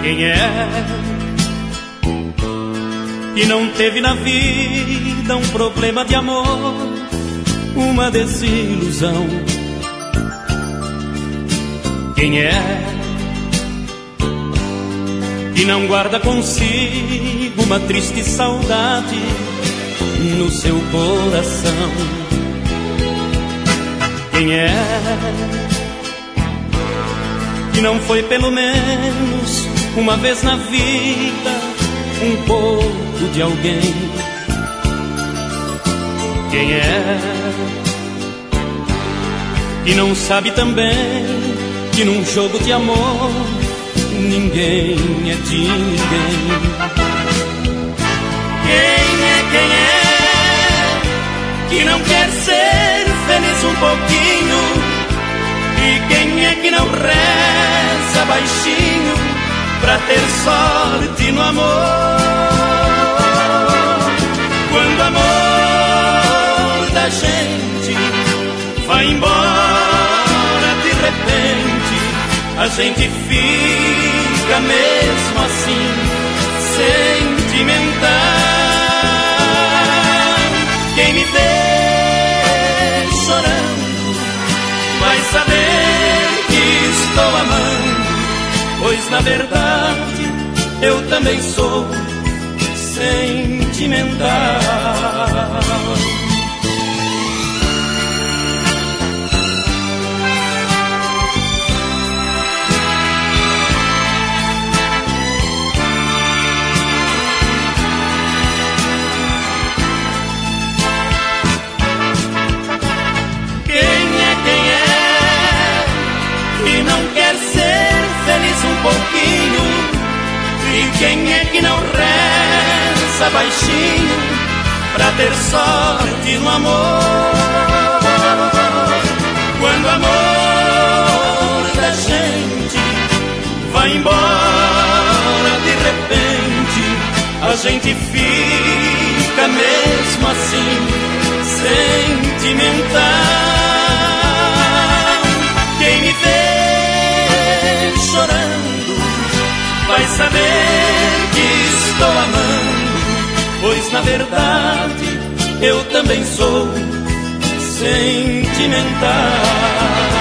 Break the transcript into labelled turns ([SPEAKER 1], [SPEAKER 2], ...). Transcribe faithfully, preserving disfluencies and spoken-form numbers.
[SPEAKER 1] Quem é que não teve na vida um problema de amor, uma desilusão? Quem é que não guarda consigo uma triste saudade no seu coração? Quem é que não foi pelo menos uma vez na vida um pouco de alguém? Quem é que não sabe também que num jogo de amor ninguém é de ninguém? Quem é, quem é que não quer ser feliz um pouquinho? E quem é que não reza baixinho pra ter sorte no amor? Quando o amor da gente vai embora de repente, a gente fica mesmo assim sentimental. Quem me vê chorando vai saber que estou amando, pois na verdade eu também sou sentimental. E quem é que não reza baixinho pra ter sorte no amor? Quando o amor da gente vai embora de repente, a gente fica mesmo assim sentimental. Quem me vê chorando vai saber que estou amando, pois na verdade eu também sou sentimental.